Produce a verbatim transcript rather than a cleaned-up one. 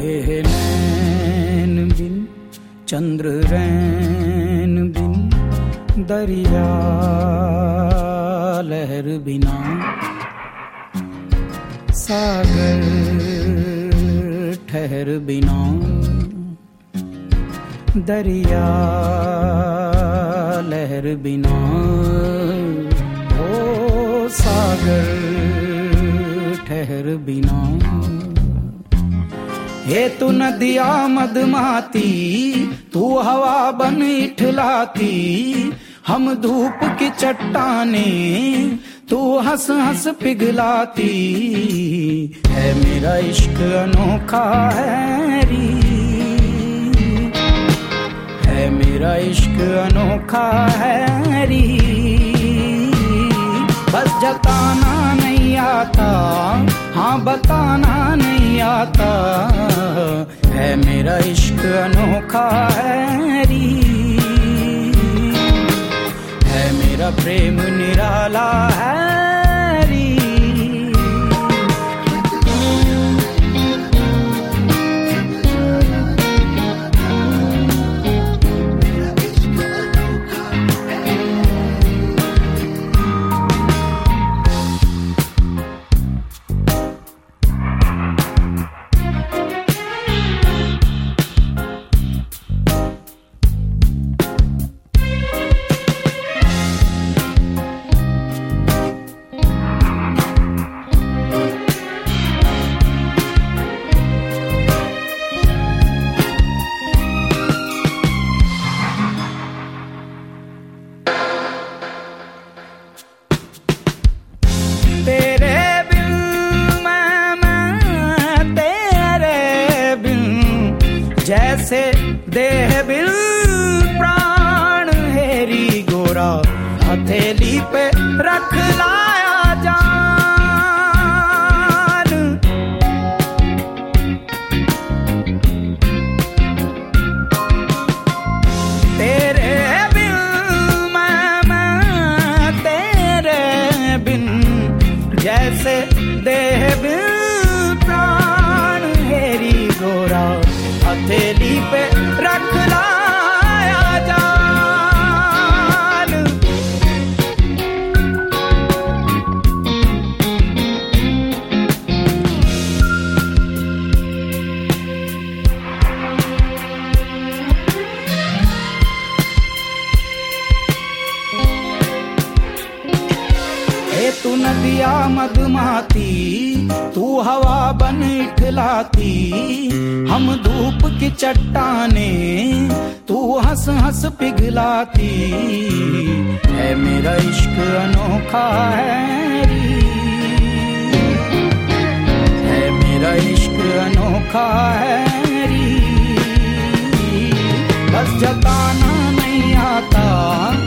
तेरे नैन बिन चंद्र रैन बिन दरिया लहर बिना सागर ठहर बिना दरिया लहर बिना ओ सागर ठहर बिना हे तू नदिया मदमाती तू हवा बन इठलाती हम धूप की चट्टाने तू हंस हंस पिघलाती है मेरा इश्क अनोखा है री है मेरा इश्क अनोखा है री बस जताना नहीं आता हाँ बताना नहीं आता है मेरा इश्क अनोखा है री है मेरा प्रेम निराला है री जैसे देह बिल प्राण हेरी गोरा हथेली पे रख लाया जान तेरे बिन मैं मैं तेरे बिन जैसे देह बिल प्राण हेरी गोरा हथेली पे रख लाया जान ए तू नदिया मदमाती तू हवा बन इठलाती हम धूप की चट्टाने तू हंस हंस पिघलाती है मेरा इश्क अनोखा है री है मेरा इश्क अनोखा है री बस जताना नहीं आता